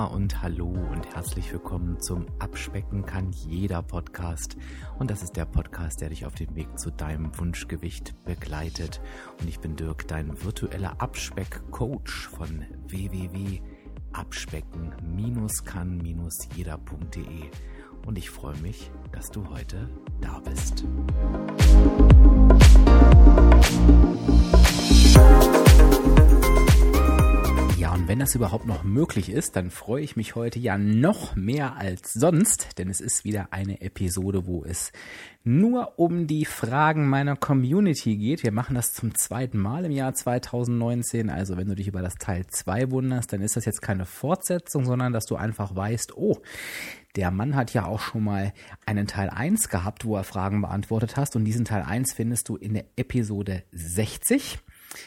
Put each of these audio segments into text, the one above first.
und hallo und herzlich willkommen zum Abspecken kann jeder Podcast. Und das ist der Podcast, der dich auf dem Weg zu deinem Wunschgewicht begleitet. Und ich bin Dirk, dein virtueller Abspeck-Coach von www.abspecken-kann-jeder.de. Und ich freue mich, dass du heute da bist. Ja, und wenn das überhaupt noch möglich ist, dann freue ich mich heute ja noch mehr als sonst, denn es ist wieder eine Episode, wo es nur um die Fragen meiner Community geht. Wir machen das zum zweiten Mal im Jahr 2019, also wenn du dich über das Teil 2 wunderst, dann ist das jetzt keine Fortsetzung, sondern dass du einfach weißt, oh, der Mann hat ja auch schon mal einen Teil 1 gehabt, wo er Fragen beantwortet hast, und diesen Teil 1 findest du in der Episode 60.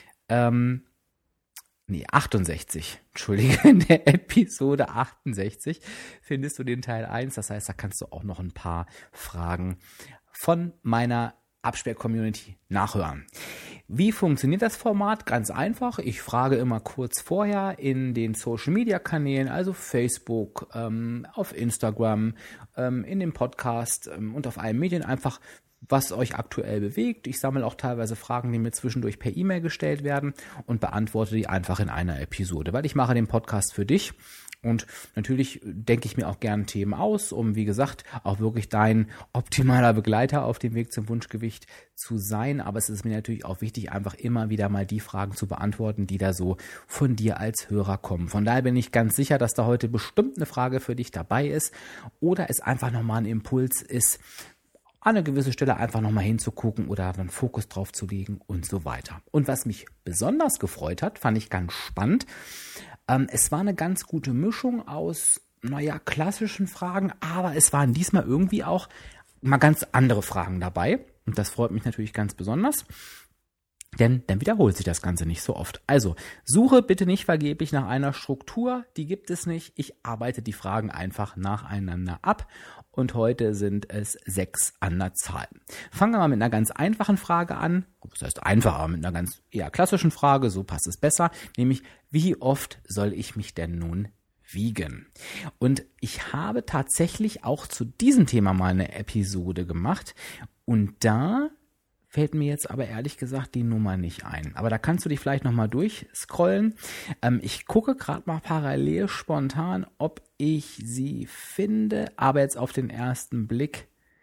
68, Entschuldige, in der Episode 68 findest du den Teil 1, das heißt, da kannst du auch noch ein paar Fragen von meiner Abspeck-Community nachhören. Wie funktioniert das Format? Ganz einfach, ich frage immer kurz vorher in den Social-Media-Kanälen, also Facebook, auf Instagram, in dem Podcast und auf allen Medien einfach, was euch aktuell bewegt. Ich sammle auch teilweise Fragen, die mir zwischendurch per E-Mail gestellt werden und beantworte die einfach in einer Episode, weil ich mache den Podcast für dich und natürlich denke ich mir auch gerne Themen aus, um, wie gesagt, auch wirklich dein optimaler Begleiter auf dem Weg zum Wunschgewicht zu sein, aber es ist mir natürlich auch wichtig, einfach immer wieder mal die Fragen zu beantworten, die da so von dir als Hörer kommen. Von daher bin ich ganz sicher, dass da heute bestimmt eine Frage für dich dabei ist oder es einfach nochmal ein Impuls ist, an eine gewisse Stelle einfach nochmal hinzugucken oder einen Fokus drauf zu legen und so weiter. Und was mich besonders gefreut hat, fand ich ganz spannend, es war eine ganz gute Mischung aus, klassischen Fragen, aber es waren diesmal irgendwie auch mal ganz andere Fragen dabei. Und das freut mich natürlich ganz besonders. Denn dann wiederholt sich das Ganze nicht so oft. Also, suche bitte nicht vergeblich nach einer Struktur, die gibt es nicht. Ich arbeite die Fragen einfach nacheinander ab und heute sind es 6 an der Zahl. Fangen wir mal mit einer ganz einfachen Frage an. Das heißt einfach, aber mit einer ganz eher klassischen Frage, so passt es besser. Nämlich, wie oft soll ich mich denn nun wiegen? Und ich habe tatsächlich auch zu diesem Thema mal eine Episode gemacht und da fällt mir jetzt aber ehrlich gesagt die Nummer nicht ein. Aber da kannst du dich vielleicht nochmal durchscrollen. Ich gucke gerade mal parallel spontan, ob ich sie finde. Aber jetzt auf den ersten Blick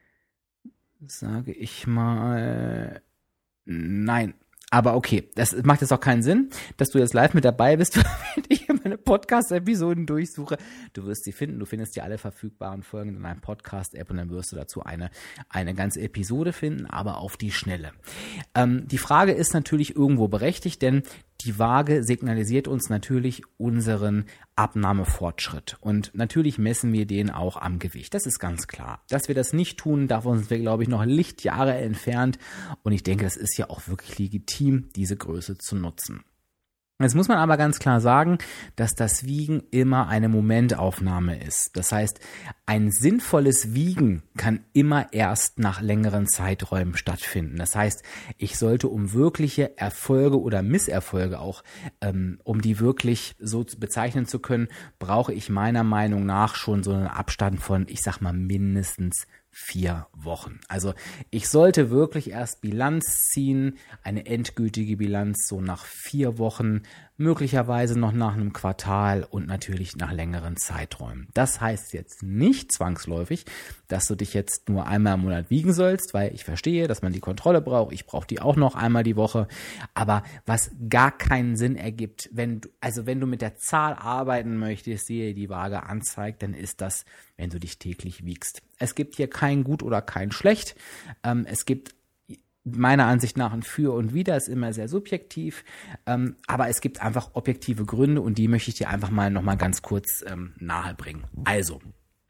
sage ich mal nein. Aber okay, das macht jetzt auch keinen Sinn, dass du jetzt live mit dabei bist, wenn ich meine Podcast-Episoden durchsuche. Du wirst sie finden, du findest ja alle verfügbaren Folgen in einer Podcast-App und dann wirst du dazu eine ganze Episode finden, aber auf die Schnelle. Die Frage ist natürlich irgendwo berechtigt, denn die Waage signalisiert uns natürlich unseren Abnahmefortschritt. Und natürlich messen wir den auch am Gewicht. Das ist ganz klar. Dass wir das nicht tun, davon sind wir, glaube ich, noch Lichtjahre entfernt. Und ich denke, es ist ja auch wirklich legitim, diese Größe zu nutzen. Jetzt muss man aber ganz klar sagen, dass das Wiegen immer eine Momentaufnahme ist. Das heißt, ein sinnvolles Wiegen kann immer erst nach längeren Zeiträumen stattfinden. Das heißt, ich sollte um wirkliche Erfolge oder Misserfolge auch, um die wirklich so bezeichnen zu können, brauche ich meiner Meinung nach schon so einen Abstand von, ich sag mal, mindestens 4 Wochen. Also ich sollte wirklich erst Bilanz ziehen, eine endgültige Bilanz so nach 4 Wochen, möglicherweise noch nach einem Quartal und natürlich nach längeren Zeiträumen. Das heißt jetzt nicht zwangsläufig, dass du dich jetzt nur einmal im Monat wiegen sollst, weil ich verstehe, dass man die Kontrolle braucht. Ich brauche die auch noch einmal die Woche. Aber was gar keinen Sinn ergibt, wenn du mit der Zahl arbeiten möchtest, die dir die Waage anzeigt, dann ist das, wenn du dich täglich wiegst. Es gibt hier kein Gut oder kein Schlecht. Es gibt meiner Ansicht nach ein Für und Wider, ist immer sehr subjektiv, aber es gibt einfach objektive Gründe und die möchte ich dir einfach mal nochmal ganz kurz nahebringen. Also,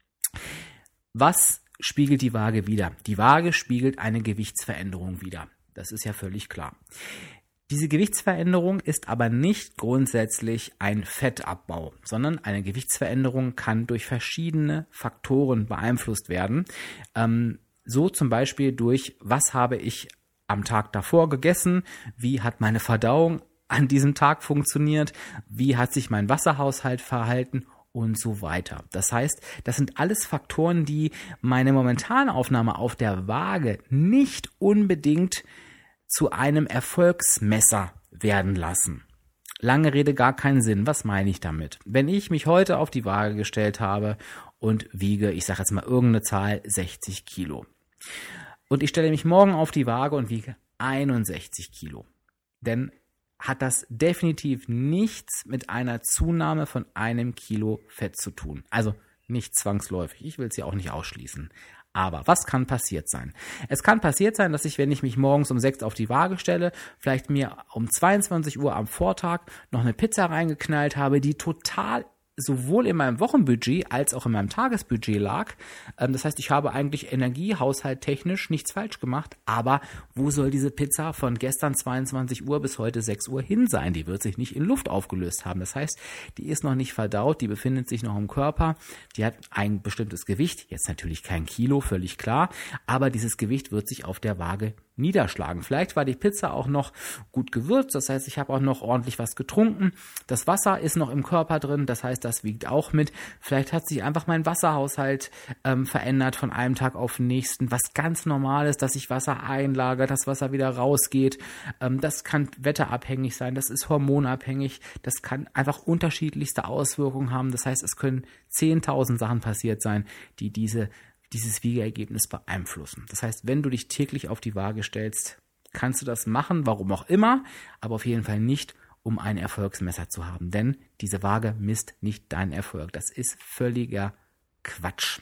was spiegelt die Waage wider? Die Waage spiegelt eine Gewichtsveränderung wider. Das ist ja völlig klar. Diese Gewichtsveränderung ist aber nicht grundsätzlich ein Fettabbau, sondern eine Gewichtsveränderung kann durch verschiedene Faktoren beeinflusst werden. So zum Beispiel durch, was habe ich am Tag davor gegessen, wie hat meine Verdauung an diesem Tag funktioniert, wie hat sich mein Wasserhaushalt verhalten und so weiter. Das heißt, das sind alles Faktoren, die meine momentane Aufnahme auf der Waage nicht unbedingt zu einem Erfolgsmesser werden lassen. Lange Rede, gar keinen Sinn. Was meine ich damit? Wenn ich mich heute auf die Waage gestellt habe und wiege, ich sage jetzt mal irgendeine Zahl, 60 Kilo. Und ich stelle mich morgen auf die Waage und wiege 61 Kilo. Denn hat das definitiv nichts mit einer Zunahme von 1 Kilo Fett zu tun. Also nicht zwangsläufig. Ich will es ja auch nicht ausschließen. Aber was kann passiert sein? Es kann passiert sein, dass ich, wenn ich mich morgens um 6 auf die Waage stelle, vielleicht mir um 22 Uhr am Vortag noch eine Pizza reingeknallt habe, die total sowohl in meinem Wochenbudget als auch in meinem Tagesbudget lag. Das heißt, ich habe eigentlich energiehaushalttechnisch nichts falsch gemacht, aber wo soll diese Pizza von gestern 22 Uhr bis heute 6 Uhr hin sein? Die wird sich nicht in Luft aufgelöst haben. Das heißt, die ist noch nicht verdaut, die befindet sich noch im Körper, die hat ein bestimmtes Gewicht, jetzt natürlich kein Kilo, völlig klar, aber dieses Gewicht wird sich auf der Waage niederschlagen. Vielleicht war die Pizza auch noch gut gewürzt, das heißt, ich habe auch noch ordentlich was getrunken. Das Wasser ist noch im Körper drin, das heißt, das wiegt auch mit. Vielleicht hat sich einfach mein Wasserhaushalt verändert von einem Tag auf den nächsten, was ganz normal ist, dass sich Wasser einlagert, das Wasser wieder rausgeht. Das kann wetterabhängig sein, das ist hormonabhängig, das kann einfach unterschiedlichste Auswirkungen haben. Das heißt, es können 10.000 Sachen passiert sein, die dieses Wiegeergebnis beeinflussen. Das heißt, wenn du dich täglich auf die Waage stellst, kannst du das machen, warum auch immer, aber auf jeden Fall nicht, um ein Erfolgsmesser zu haben. Denn diese Waage misst nicht deinen Erfolg. Das ist völliger Quatsch.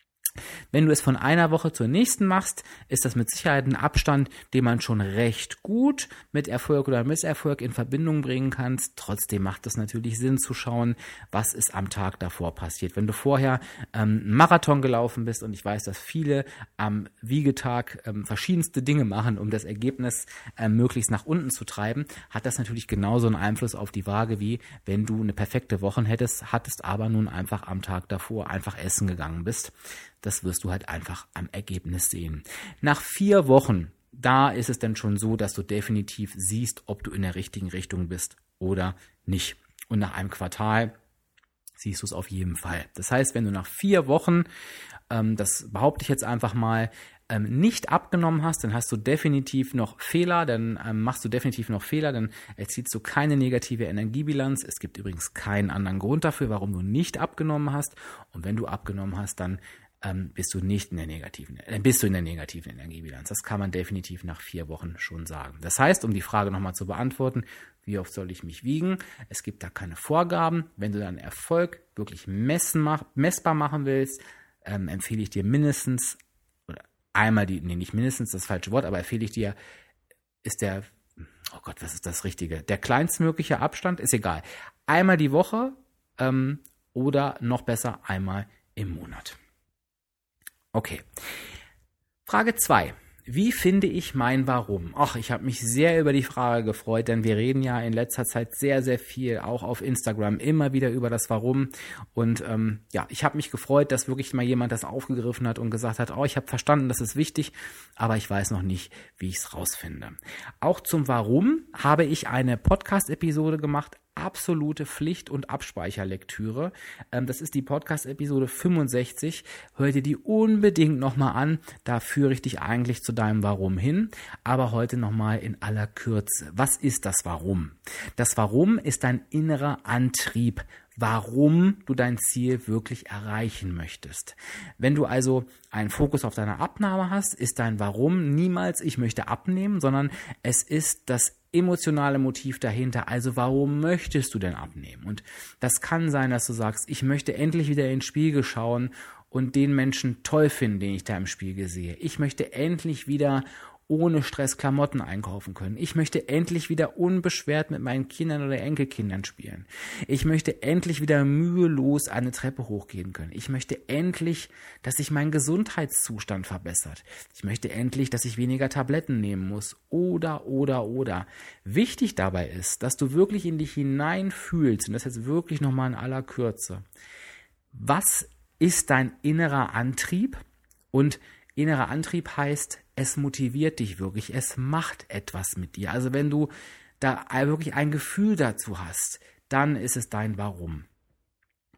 Wenn du es von einer Woche zur nächsten machst, ist das mit Sicherheit ein Abstand, den man schon recht gut mit Erfolg oder Misserfolg in Verbindung bringen kannst. Trotzdem macht es natürlich Sinn zu schauen, was ist am Tag davor passiert. Wenn du vorher einen Marathon gelaufen bist, und ich weiß, dass viele am Wiegetag verschiedenste Dinge machen, um das Ergebnis möglichst nach unten zu treiben, hat das natürlich genauso einen Einfluss auf die Waage, wie wenn du eine perfekte Woche hattest, aber nun einfach am Tag davor einfach essen gegangen bist. Das wirst du halt einfach am Ergebnis sehen. Nach 4 Wochen, da ist es dann schon so, dass du definitiv siehst, ob du in der richtigen Richtung bist oder nicht. Und nach einem Quartal siehst du es auf jeden Fall. Das heißt, wenn du nach 4 Wochen, das behaupte ich jetzt einfach mal, nicht abgenommen hast, dann hast du definitiv noch Fehler, dann erzielst du keine negative Energiebilanz. Es gibt übrigens keinen anderen Grund dafür, warum du nicht abgenommen hast. Und wenn du abgenommen hast, dann bist du in der negativen Energiebilanz. Das kann man definitiv nach 4 Wochen schon sagen. Das heißt, um die Frage nochmal zu beantworten, wie oft soll ich mich wiegen? Es gibt da keine Vorgaben. Wenn du deinen Erfolg wirklich messbar machen willst, empfehle ich dir mindestens, oder einmal nicht mindestens, das falsche Wort, aber empfehle ich dir, was ist das Richtige? Der kleinstmögliche Abstand, ist egal. Einmal die Woche oder noch besser einmal im Monat. Okay. Frage 2. Wie finde ich mein Warum? Ich habe mich sehr über die Frage gefreut, denn wir reden ja in letzter Zeit sehr, sehr viel, auch auf Instagram, immer wieder über das Warum. Und ich habe mich gefreut, dass wirklich mal jemand das aufgegriffen hat und gesagt hat, ich habe verstanden, das ist wichtig, aber ich weiß noch nicht, wie ich es rausfinde. Auch zum Warum habe ich eine Podcast-Episode gemacht, absolute Pflicht- und Abspeicherlektüre. Das ist die Podcast-Episode 65. Hör dir die unbedingt nochmal an. Da führe ich dich eigentlich zu deinem Warum hin. Aber heute nochmal in aller Kürze. Was ist das Warum? Das Warum ist dein innerer Antrieb, warum du dein Ziel wirklich erreichen möchtest. Wenn du also einen Fokus auf deine Abnahme hast, ist dein Warum niemals, ich möchte abnehmen, sondern es ist das emotionale Motiv dahinter. Also warum möchtest du denn abnehmen? Und das kann sein, dass du sagst, ich möchte endlich wieder in den Spiegel schauen und den Menschen toll finden, den ich da im Spiegel sehe. Ich möchte endlich wieder ohne Stress Klamotten einkaufen können. Ich möchte endlich wieder unbeschwert mit meinen Kindern oder Enkelkindern spielen. Ich möchte endlich wieder mühelos eine Treppe hochgehen können. Ich möchte endlich, dass sich mein Gesundheitszustand verbessert. Ich möchte endlich, dass ich weniger Tabletten nehmen muss. Oder. Wichtig dabei ist, dass du wirklich in dich hineinfühlst, und das jetzt wirklich nochmal in aller Kürze. Was ist dein innerer Antrieb? Und innerer Antrieb heißt, es motiviert dich wirklich, es macht etwas mit dir. Also wenn du da wirklich ein Gefühl dazu hast, dann ist es dein Warum.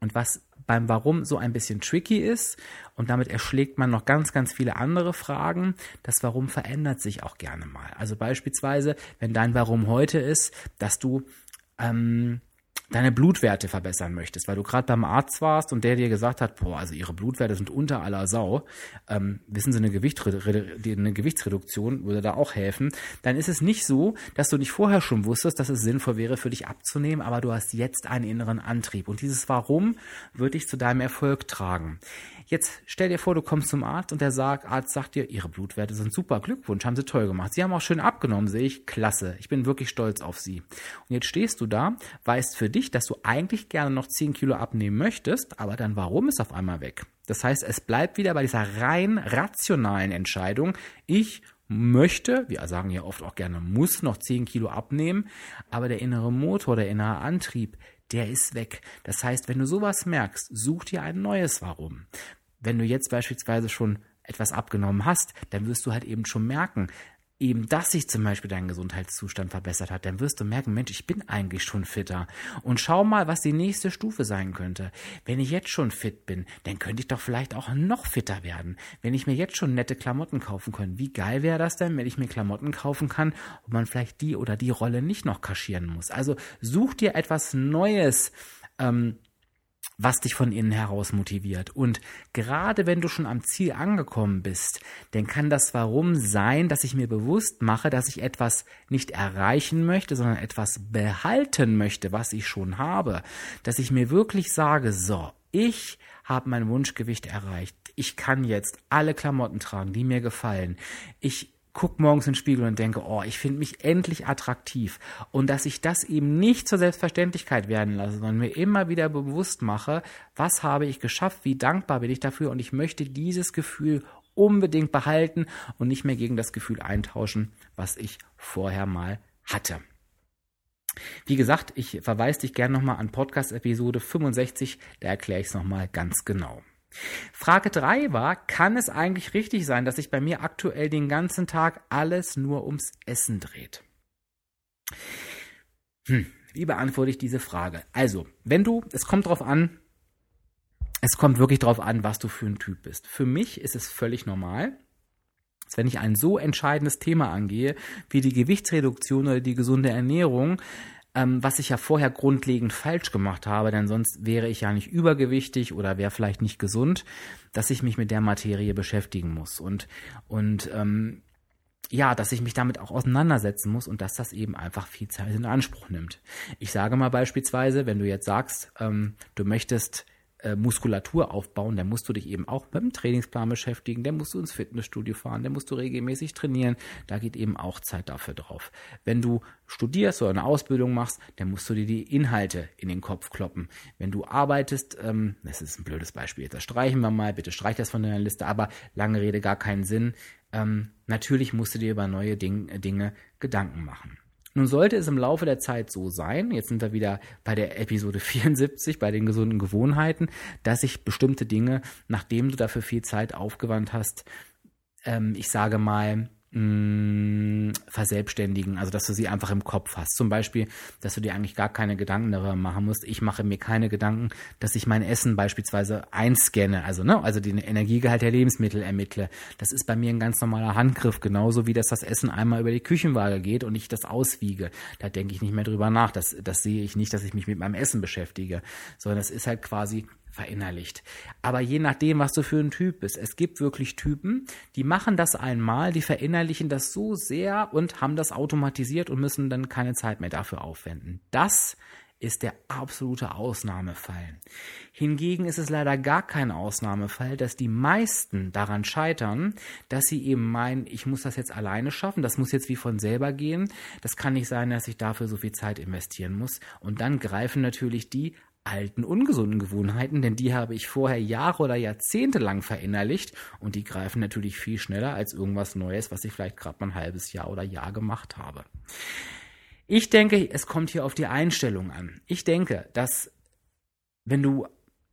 Und was beim Warum so ein bisschen tricky ist, und damit erschlägt man noch ganz, ganz viele andere Fragen, das Warum verändert sich auch gerne mal. Also beispielsweise, wenn dein Warum heute ist, dass du deine Blutwerte verbessern möchtest, weil du gerade beim Arzt warst und der dir gesagt hat, also ihre Blutwerte sind unter aller Sau, wissen Sie, eine Gewichtsreduktion würde da auch helfen, dann ist es nicht so, dass du nicht vorher schon wusstest, dass es sinnvoll wäre für dich abzunehmen, aber du hast jetzt einen inneren Antrieb und dieses Warum wird dich zu deinem Erfolg tragen. Jetzt stell dir vor, du kommst zum Arzt und der Arzt sagt dir, Ihre Blutwerte sind super, Glückwunsch, haben Sie toll gemacht. Sie haben auch schön abgenommen, sehe ich, klasse. Ich bin wirklich stolz auf Sie. Und jetzt stehst du da, weißt für dich, dass du eigentlich gerne noch 10 Kilo abnehmen möchtest, aber dann Warum ist auf einmal weg. Das heißt, es bleibt wieder bei dieser rein rationalen Entscheidung. Ich möchte, wir sagen ja oft auch gerne, muss noch 10 Kilo abnehmen, aber der innere Motor, der innere Antrieb, der ist weg. Das heißt, wenn du sowas merkst, such dir ein neues Warum. Wenn du jetzt beispielsweise schon etwas abgenommen hast, dann wirst du halt eben schon merken, eben, dass sich zum Beispiel dein Gesundheitszustand verbessert hat, dann wirst du merken, Mensch, ich bin eigentlich schon fitter. Und schau mal, was die nächste Stufe sein könnte. Wenn ich jetzt schon fit bin, dann könnte ich doch vielleicht auch noch fitter werden. Wenn ich mir jetzt schon nette Klamotten kaufen kann, wie geil wäre das denn, wenn ich mir Klamotten kaufen kann und man vielleicht die oder die Rolle nicht noch kaschieren muss. Also such dir etwas Neues, was dich von innen heraus motiviert. Und gerade wenn du schon am Ziel angekommen bist, dann kann das Warum sein, dass ich mir bewusst mache, dass ich etwas nicht erreichen möchte, sondern etwas behalten möchte, was ich schon habe. Dass ich mir wirklich sage, so, ich habe mein Wunschgewicht erreicht. Ich kann jetzt alle Klamotten tragen, die mir gefallen. Ich guck morgens in den Spiegel und denke, ich finde mich endlich attraktiv. Und dass ich das eben nicht zur Selbstverständlichkeit werden lasse, sondern mir immer wieder bewusst mache, was habe ich geschafft, wie dankbar bin ich dafür und ich möchte dieses Gefühl unbedingt behalten und nicht mehr gegen das Gefühl eintauschen, was ich vorher mal hatte. Wie gesagt, ich verweise dich gerne nochmal an Podcast-Episode 65, da erkläre ich es nochmal ganz genau. Frage 3 war, kann es eigentlich richtig sein, dass sich bei mir aktuell den ganzen Tag alles nur ums Essen dreht? Wie beantworte ich diese Frage? Also, es kommt wirklich drauf an, was du für ein Typ bist. Für mich ist es völlig normal, dass wenn ich ein so entscheidendes Thema angehe, wie die Gewichtsreduktion oder die gesunde Ernährung, was ich ja vorher grundlegend falsch gemacht habe, denn sonst wäre ich ja nicht übergewichtig oder wäre vielleicht nicht gesund, dass ich mich mit der Materie beschäftigen muss und dass ich mich damit auch auseinandersetzen muss und dass das eben einfach viel Zeit in Anspruch nimmt. Ich sage mal beispielsweise, wenn du jetzt sagst, du möchtest Muskulatur aufbauen, dann musst du dich eben auch mit dem Trainingsplan beschäftigen, dann musst du ins Fitnessstudio fahren, dann musst du regelmäßig trainieren, da geht eben auch Zeit dafür drauf. Wenn du studierst oder eine Ausbildung machst, dann musst du dir die Inhalte in den Kopf kloppen. Wenn du arbeitest, das ist ein blödes Beispiel, das streichen wir mal, bitte streich das von deiner Liste, aber lange Rede, gar keinen Sinn. Natürlich musst du dir über neue Dinge Gedanken machen. Nun sollte es im Laufe der Zeit so sein, jetzt sind wir wieder bei der Episode 74, bei den gesunden Gewohnheiten, dass sich bestimmte Dinge, nachdem du dafür viel Zeit aufgewandt hast, ich sage mal, verselbstständigen, also dass du sie einfach im Kopf hast. Zum Beispiel, dass du dir eigentlich gar keine Gedanken darüber machen musst. Ich mache mir keine Gedanken, dass ich mein Essen beispielsweise einscanne, also den Energiegehalt der Lebensmittel ermittle. Das ist bei mir ein ganz normaler Handgriff, genauso wie das Essen einmal über die Küchenwaage geht und ich das auswiege. Da denke ich nicht mehr drüber nach. Das sehe ich nicht, dass ich mich mit meinem Essen beschäftige, sondern das ist halt quasi verinnerlicht. Aber je nachdem, was du für ein Typ bist. Es gibt wirklich Typen, die machen das einmal, die verinnerlichen das so sehr und haben das automatisiert und müssen dann keine Zeit mehr dafür aufwenden. Das ist der absolute Ausnahmefall. Hingegen ist es leider gar kein Ausnahmefall, dass die meisten daran scheitern, dass sie eben meinen, ich muss das jetzt alleine schaffen, das muss jetzt wie von selber gehen. Das kann nicht sein, dass ich dafür so viel Zeit investieren muss. Und dann greifen natürlich die alten, ungesunden Gewohnheiten, denn die habe ich vorher Jahre oder Jahrzehnte lang verinnerlicht und die greifen natürlich viel schneller als irgendwas Neues, was ich vielleicht gerade mal ein halbes Jahr oder Jahr gemacht habe. Ich denke, es kommt hier auf die Einstellung an. Ich denke, dass wenn du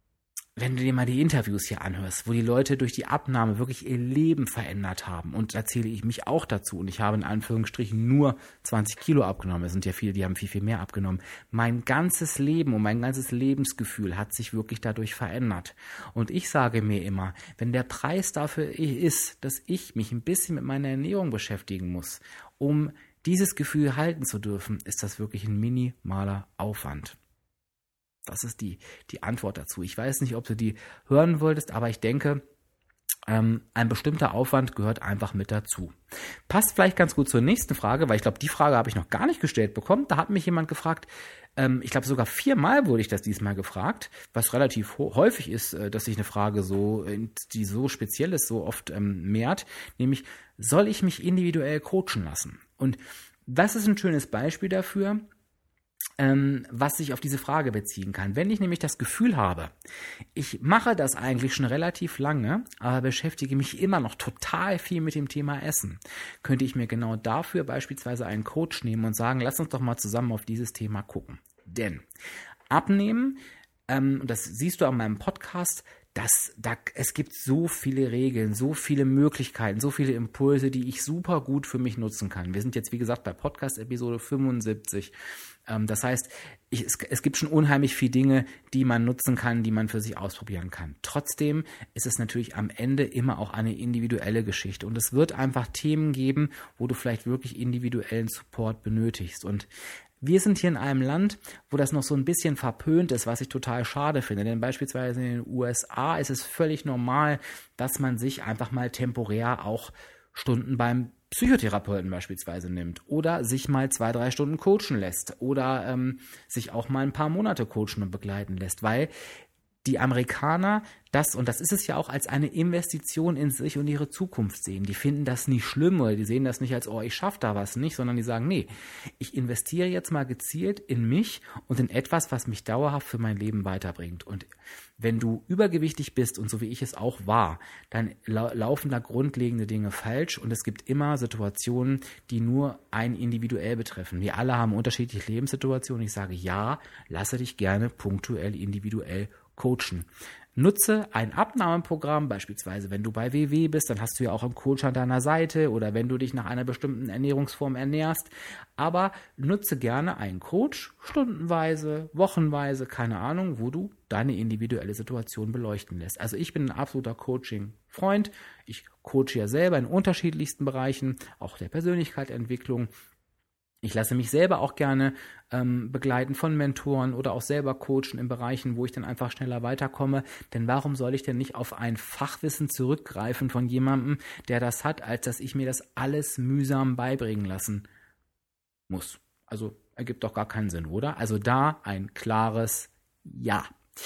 wenn du dir mal die Interviews hier anhörst, wo die Leute durch die Abnahme wirklich ihr Leben verändert haben, und da zähle ich mich auch dazu, und ich habe in Anführungsstrichen nur 20 Kilo abgenommen, es sind ja viele, die haben viel, viel mehr abgenommen. Mein ganzes Leben und mein ganzes Lebensgefühl hat sich wirklich dadurch verändert. Und ich sage mir immer, wenn der Preis dafür ist, dass ich mich ein bisschen mit meiner Ernährung beschäftigen muss, um dieses Gefühl halten zu dürfen, ist das wirklich ein minimaler Aufwand. Das ist die Antwort dazu. Ich weiß nicht, ob du die hören wolltest, aber ich denke, ein bestimmter Aufwand gehört einfach mit dazu. Passt vielleicht ganz gut zur nächsten Frage, weil ich glaube, die Frage habe ich noch gar nicht gestellt bekommen. Da hat mich jemand gefragt, ich glaube sogar 4-mal wurde ich das diesmal gefragt, was relativ häufig ist, dass sich eine Frage so, die so speziell ist, so oft mehrt, nämlich, soll ich mich individuell coachen lassen? Und das ist ein schönes Beispiel dafür, was sich auf diese Frage beziehen kann. Wenn ich nämlich das Gefühl habe, ich mache das eigentlich schon relativ lange, aber beschäftige mich immer noch total viel mit dem Thema Essen, könnte ich mir genau dafür beispielsweise einen Coach nehmen und sagen, lass uns doch mal zusammen auf dieses Thema gucken. Denn Abnehmen, und das siehst du an meinem Podcast, es gibt so viele Regeln, so viele Möglichkeiten, so viele Impulse, die ich super gut für mich nutzen kann. Wir sind jetzt, wie gesagt, bei Podcast-Episode 75. Das heißt, es gibt schon unheimlich viele Dinge, die man nutzen kann, die man für sich ausprobieren kann. Trotzdem ist es natürlich am Ende immer auch eine individuelle Geschichte. Und es wird einfach Themen geben, wo du vielleicht wirklich individuellen Support benötigst. Und wir sind hier in einem Land, wo das noch so ein bisschen verpönt ist, was ich total schade finde. Denn beispielsweise in den USA ist es völlig normal, dass man sich einfach mal temporär auch Stunden beim Psychotherapeuten beispielsweise nimmt oder sich mal 2-3 Stunden coachen lässt oder sich auch mal ein paar Monate coachen und begleiten lässt, weil die Amerikaner das ist es ja auch, als eine Investition in sich und ihre Zukunft sehen. Die finden das nicht schlimm oder die sehen das nicht als, oh, ich schaffe da was nicht, sondern die sagen, nee, ich investiere jetzt mal gezielt in mich und in etwas, was mich dauerhaft für mein Leben weiterbringt. Und wenn du übergewichtig bist und so wie ich es auch war, dann laufen da grundlegende Dinge falsch und es gibt immer Situationen, die nur einen individuell betreffen. Wir alle haben unterschiedliche Lebenssituationen. Ich sage ja, lasse dich gerne punktuell individuell coachen. Nutze ein Abnahmeprogramm, beispielsweise wenn du bei WW bist, dann hast du ja auch einen Coach an deiner Seite oder wenn du dich nach einer bestimmten Ernährungsform ernährst, aber nutze gerne einen Coach, stundenweise, wochenweise, keine Ahnung, wo du deine individuelle Situation beleuchten lässt. Also ich bin ein absoluter Coaching-Freund, ich coache ja selber in unterschiedlichsten Bereichen, auch der Persönlichkeitsentwicklung. Ich lasse mich selber auch gerne begleiten von Mentoren oder auch selber coachen in Bereichen, wo ich dann einfach schneller weiterkomme. Denn warum soll ich denn nicht auf ein Fachwissen zurückgreifen von jemandem, der das hat, als dass ich mir das alles mühsam beibringen lassen muss? Also ergibt doch gar keinen Sinn, oder? Also da ein klares Ja.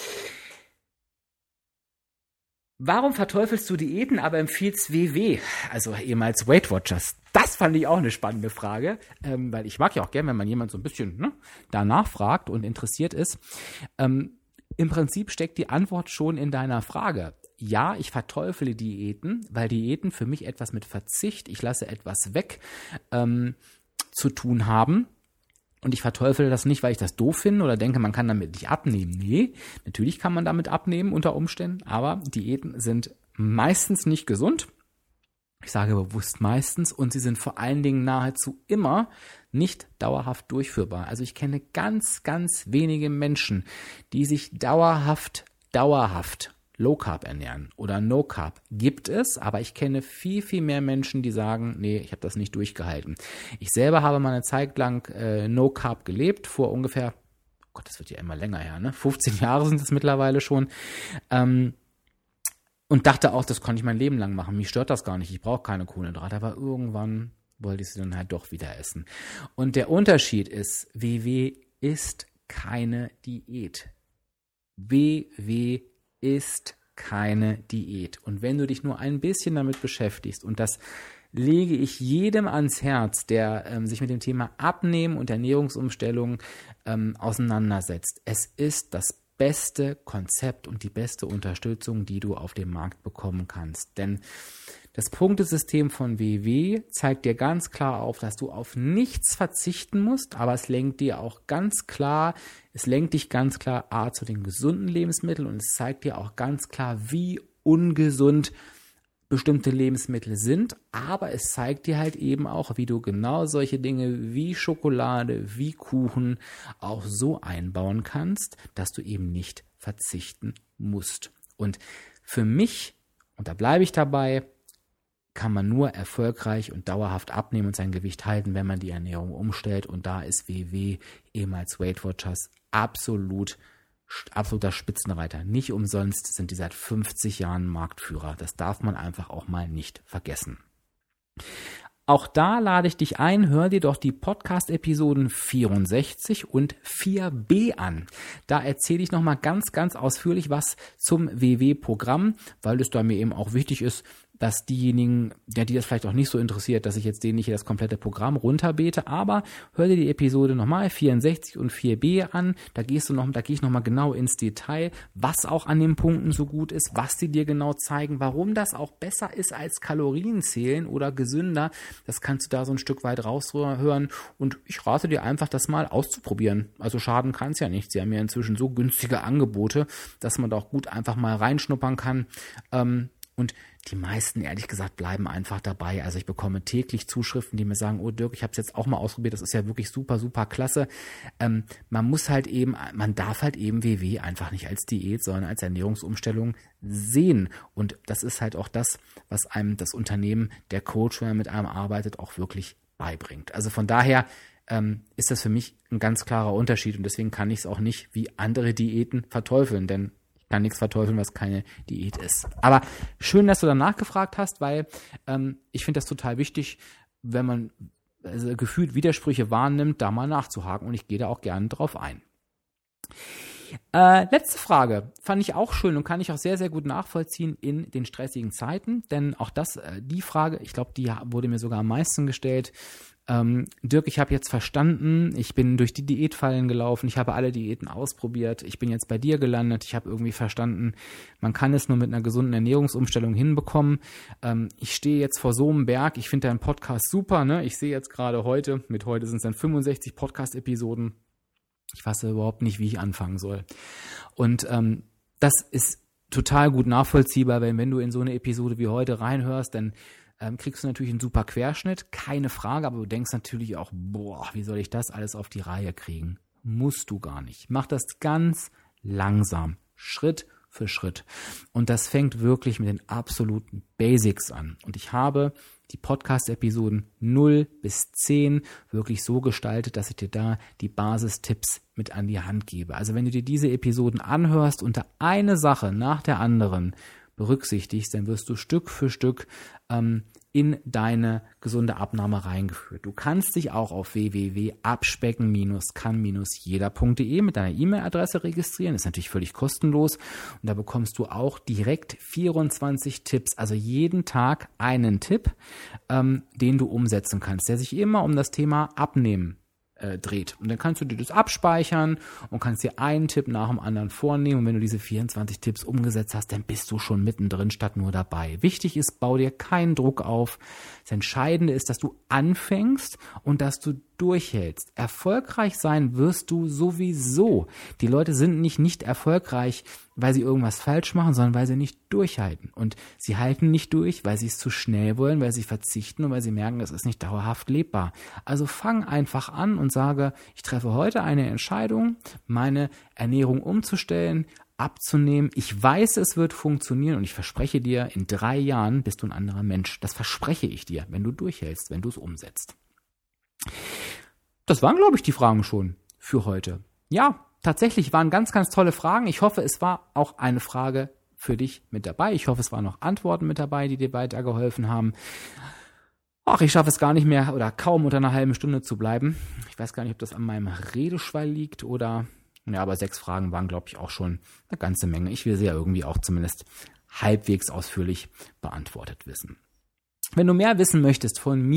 Warum verteufelst du Diäten, aber empfiehlst WW, also ehemals Weight Watchers? Das fand ich auch eine spannende Frage, weil ich mag ja auch gern, wenn man jemand so ein bisschen danach fragt und interessiert ist. Im Prinzip steckt die Antwort schon in deiner Frage. Ja, ich verteufele Diäten, weil Diäten für mich etwas mit Verzicht, ich lasse etwas weg, zu tun haben. Und ich verteufele das nicht, weil ich das doof finde oder denke, man kann damit nicht abnehmen. Nee, natürlich kann man damit abnehmen unter Umständen, aber Diäten sind meistens nicht gesund. Ich sage bewusst meistens und sie sind vor allen Dingen nahezu immer nicht dauerhaft durchführbar. Also ich kenne ganz, ganz wenige Menschen, die sich dauerhaft Low Carb ernähren oder No Carb. Gibt es, aber ich kenne viel, viel mehr Menschen, die sagen, nee, ich habe das nicht durchgehalten. Ich selber habe mal eine Zeit lang No Carb gelebt, vor ungefähr, oh Gott, das wird ja immer länger her, 15 Jahre sind es mittlerweile schon. Und dachte auch, das konnte ich mein Leben lang machen. Mich stört das gar nicht, ich brauche keine Kohlenhydrate, aber irgendwann wollte ich sie dann halt doch wieder essen. Und der Unterschied ist, WW ist keine Diät. WW ist keine Diät. Und wenn du dich nur ein bisschen damit beschäftigst, und das lege ich jedem ans Herz, der sich mit dem Thema Abnehmen und Ernährungsumstellung auseinandersetzt, es ist das beste Konzept und die beste Unterstützung, die du auf dem Markt bekommen kannst. Denn Das Punktesystem von WW zeigt dir ganz klar auf, dass du auf nichts verzichten musst, aber es lenkt dich ganz klar zu den gesunden Lebensmitteln und es zeigt dir auch ganz klar, wie ungesund bestimmte Lebensmittel sind, aber es zeigt dir halt eben auch, wie du genau solche Dinge wie Schokolade, wie Kuchen auch so einbauen kannst, dass du eben nicht verzichten musst. Und für mich, und da bleibe ich dabei, kann man nur erfolgreich und dauerhaft abnehmen und sein Gewicht halten, wenn man die Ernährung umstellt. Und da ist WW, ehemals Weight Watchers, absoluter Spitzenreiter. Nicht umsonst sind die seit 50 Jahren Marktführer. Das darf man einfach auch mal nicht vergessen. Auch da lade ich dich ein, hör dir doch die Podcast-Episoden 64 und 4b an. Da erzähle ich nochmal ganz, ganz ausführlich was zum WW-Programm, weil es da mir eben auch wichtig ist, dass diejenigen, die das vielleicht auch nicht so interessiert, dass ich jetzt denen nicht das komplette Programm runterbete, aber hör dir die Episode nochmal 64 und 4b an, da gehe ich nochmal genau ins Detail, was auch an den Punkten so gut ist, was die dir genau zeigen, warum das auch besser ist als Kalorienzählen oder gesünder, das kannst du da so ein Stück weit raushören und ich rate dir einfach, das mal auszuprobieren. Also schaden kann es ja nicht, sie haben ja inzwischen so günstige Angebote, dass man da auch gut einfach mal reinschnuppern kann, und die meisten, ehrlich gesagt, bleiben einfach dabei. Also ich bekomme täglich Zuschriften, die mir sagen, oh Dirk, ich habe es jetzt auch mal ausprobiert, das ist ja wirklich super, super klasse. Man darf halt eben WW einfach nicht als Diät, sondern als Ernährungsumstellung sehen. Und das ist halt auch das, was einem das Unternehmen, der Coach, wenn er mit einem arbeitet, auch wirklich beibringt. Also von daher ist das für mich ein ganz klarer Unterschied und deswegen kann ich es auch nicht wie andere Diäten verteufeln, denn ich kann nichts verteufeln, was keine Diät ist. Aber schön, dass du danach gefragt hast, weil ich finde das total wichtig, wenn man gefühlt Widersprüche wahrnimmt, da mal nachzuhaken und ich gehe da auch gerne drauf ein. Letzte Frage fand ich auch schön und kann ich auch sehr, sehr gut nachvollziehen in den stressigen Zeiten, denn auch die Frage, ich glaube, die wurde mir sogar am meisten gestellt. Dirk, ich habe jetzt verstanden, ich bin durch die Diätfallen gelaufen, ich habe alle Diäten ausprobiert, ich bin jetzt bei dir gelandet, ich habe irgendwie verstanden, man kann es nur mit einer gesunden Ernährungsumstellung hinbekommen. Ich stehe jetzt vor so einem Berg, ich finde deinen Podcast super, ne? Ich sehe jetzt gerade heute sind es dann 65 Podcast-Episoden. Ich weiß überhaupt nicht, wie ich anfangen soll. Und das ist total gut nachvollziehbar, wenn du in so eine Episode wie heute reinhörst, dann kriegst du natürlich einen super Querschnitt, keine Frage, aber du denkst natürlich auch, wie soll ich das alles auf die Reihe kriegen? Musst du gar nicht. Mach das ganz langsam, Schritt für Schritt. Und das fängt wirklich mit den absoluten Basics an. Und ich habe die Podcast-Episoden 0 bis 10 wirklich so gestaltet, dass ich dir da die Basistipps mit an die Hand gebe. Also wenn du dir diese Episoden anhörst und da eine Sache nach der anderen berücksichtigst, dann wirst du Stück für Stück in deine gesunde Abnahme reingeführt. Du kannst dich auch auf www.abspecken-kann-jeder.de mit deiner E-Mail-Adresse registrieren. Das ist natürlich völlig kostenlos und da bekommst du auch direkt 24 Tipps, also jeden Tag einen Tipp, den du umsetzen kannst, der sich immer um das Thema Abnehmen dreht. Und dann kannst du dir das abspeichern und kannst dir einen Tipp nach dem anderen vornehmen. Und wenn du diese 24 Tipps umgesetzt hast, dann bist du schon mittendrin statt nur dabei. Wichtig ist, bau dir keinen Druck auf. Das Entscheidende ist, dass du anfängst und dass du durchhältst. Erfolgreich sein wirst du sowieso. Die Leute sind nicht erfolgreich, weil sie irgendwas falsch machen, sondern weil sie nicht durchhalten. Und sie halten nicht durch, weil sie es zu schnell wollen, weil sie verzichten und weil sie merken, es ist nicht dauerhaft lebbar. Also fang einfach an und sage, ich treffe heute eine Entscheidung, meine Ernährung umzustellen, abzunehmen. Ich weiß, es wird funktionieren und ich verspreche dir, in 3 Jahren bist du ein anderer Mensch. Das verspreche ich dir, wenn du durchhältst, wenn du es umsetzt. Das waren, glaube ich, die Fragen schon für heute. Ja, tatsächlich waren ganz, ganz tolle Fragen. Ich hoffe, es war auch eine Frage für dich mit dabei. Ich hoffe, es waren noch Antworten mit dabei, die dir weitergeholfen haben. Ach, ich schaffe es gar nicht mehr oder kaum unter einer halben Stunde zu bleiben. Ich weiß gar nicht, ob das an meinem Redeschwall liegt oder... Ja, aber 6 Fragen waren, glaube ich, auch schon eine ganze Menge. Ich will sie ja irgendwie auch zumindest halbwegs ausführlich beantwortet wissen. Wenn du mehr wissen möchtest von mir,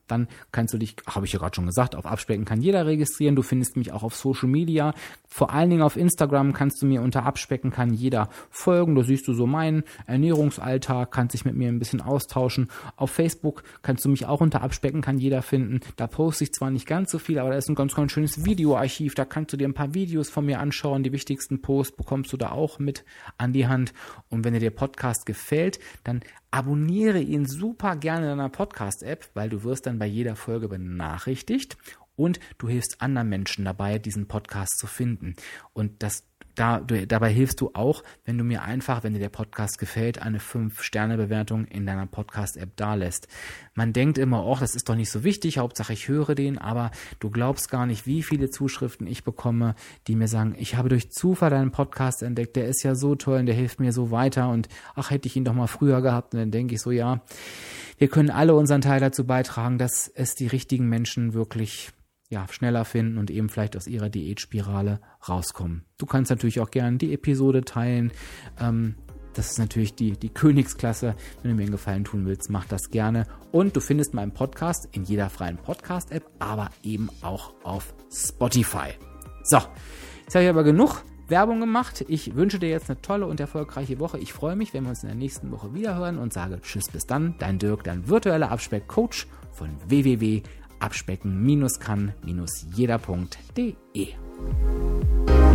dann kannst du dich, habe ich ja gerade schon gesagt, auf Abspecken kann jeder registrieren. Du findest mich auch auf Social Media. Vor allen Dingen auf Instagram kannst du mir unter Abspecken kann jeder folgen. Da siehst du so meinen Ernährungsalltag, kannst dich mit mir ein bisschen austauschen. Auf Facebook kannst du mich auch unter Abspecken kann jeder finden. Da poste ich zwar nicht ganz so viel, aber da ist ein ganz, ganz schönes Videoarchiv. Da kannst du dir ein paar Videos von mir anschauen. Die wichtigsten Posts bekommst du da auch mit an die Hand. Und wenn dir der Podcast gefällt, dann abonniere ihn super gerne in deiner Podcast-App, weil du wirst dann bei jeder Folge benachrichtigt und du hilfst anderen Menschen dabei, diesen Podcast zu finden. Und dabei hilfst du auch, wenn du mir einfach, wenn dir der Podcast gefällt, eine 5-Sterne-Bewertung in deiner Podcast-App dalässt. Man denkt immer, das ist doch nicht so wichtig, Hauptsache ich höre den, aber du glaubst gar nicht, wie viele Zuschriften ich bekomme, die mir sagen, ich habe durch Zufall deinen Podcast entdeckt, der ist ja so toll und der hilft mir so weiter und hätte ich ihn doch mal früher gehabt. Und dann denke ich so, ja, wir können alle unseren Teil dazu beitragen, dass es die richtigen Menschen wirklich schneller finden und eben vielleicht aus ihrer Diätspirale rauskommen. Du kannst natürlich auch gerne die Episode teilen. Das ist natürlich die Königsklasse. Wenn du mir einen Gefallen tun willst, mach das gerne. Und du findest meinen Podcast in jeder freien Podcast-App, aber eben auch auf Spotify. So, jetzt habe ich aber genug Werbung gemacht. Ich wünsche dir jetzt eine tolle und erfolgreiche Woche. Ich freue mich, wenn wir uns in der nächsten Woche wiederhören und sage Tschüss, bis dann. Dein Dirk, dein virtueller Abspeck-Coach von www.abspecken-kann-jeder.de.